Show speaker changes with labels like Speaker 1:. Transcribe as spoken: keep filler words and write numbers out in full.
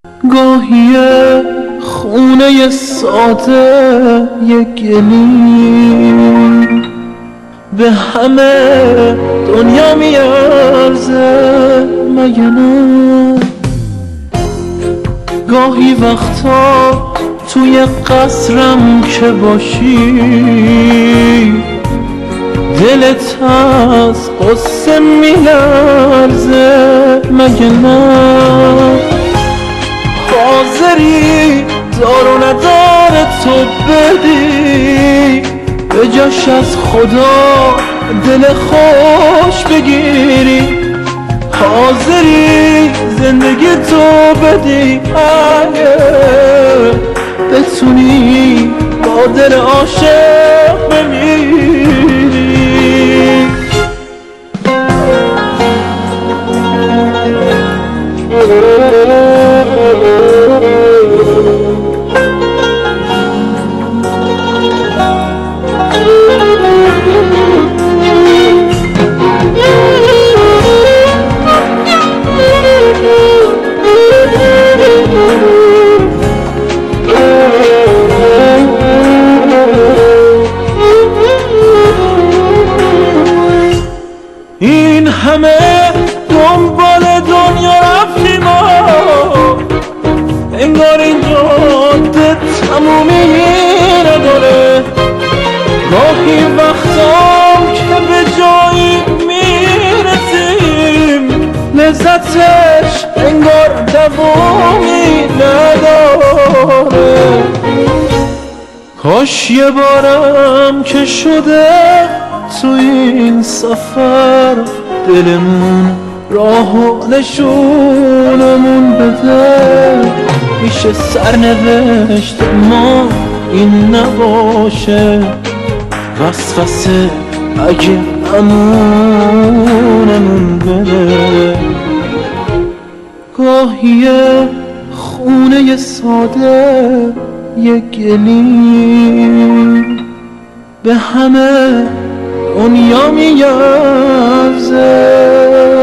Speaker 1: گاهی خونه ساده یک گلی به همه دنیا میارزه مگه نه؟ گاهی وقتا توی قصرم که باشی دلت از قصه میلرزه مگه نه؟ حاضری دار و ندار تو بدی به جاش از خدا دل خوش بگیری، حاضری زندگی تو بدی اگه بتونی با دل عاشق بمیری. این همه دنبال دنیا رفتیم و انگار این جاده تمومی نداره. گاهی وقتام که به جایی میرسیم لذتش انگار دوامی نداره. کاش یه بارم که شده تو این سفر دلمون راه و نشونمون بده. میشه سرنوشت ما این نباشه، وسوسه اگه امونمون بده. گاهی خونه ساده یک گلی به همه دنیا میارزه